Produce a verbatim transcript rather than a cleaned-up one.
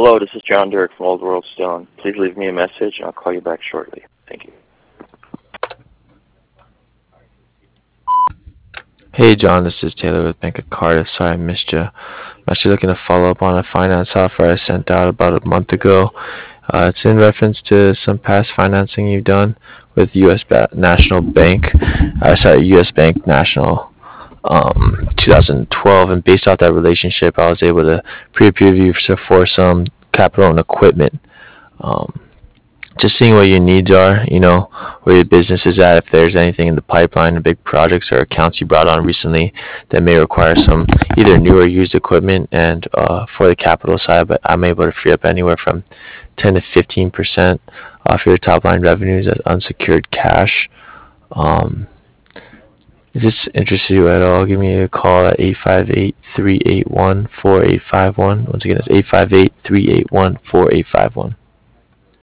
Hello, this is John Dirk from Old World Stone. Please leave me a message and I'll call you back shortly. Thank you. Hey John, this is Taylor with Bank of Cardiff. Sorry I missed you. I'm actually looking to follow up on a finance offer I sent out about a month ago. Uh, it's in reference to some past financing you've done with U S. Ba- National Bank. Uh, sorry, U S. Bank National, um, twenty twelve, and based off that relationship, I was able to pre-approve you for for some capital and equipment. Um, just seeing what your needs are, you know, where your business is at, if there's anything in the pipeline, big projects or accounts you brought on recently that may require some either new or used equipment. And uh, for the capital side, but I'm able to free up anywhere from ten to fifteen percent off your top line revenues as unsecured cash. Um, if this interests you at all, give me a call at eight five eight, three eight one, four eight five one. Once again, it's eight five eight, three eight one, four eight five one.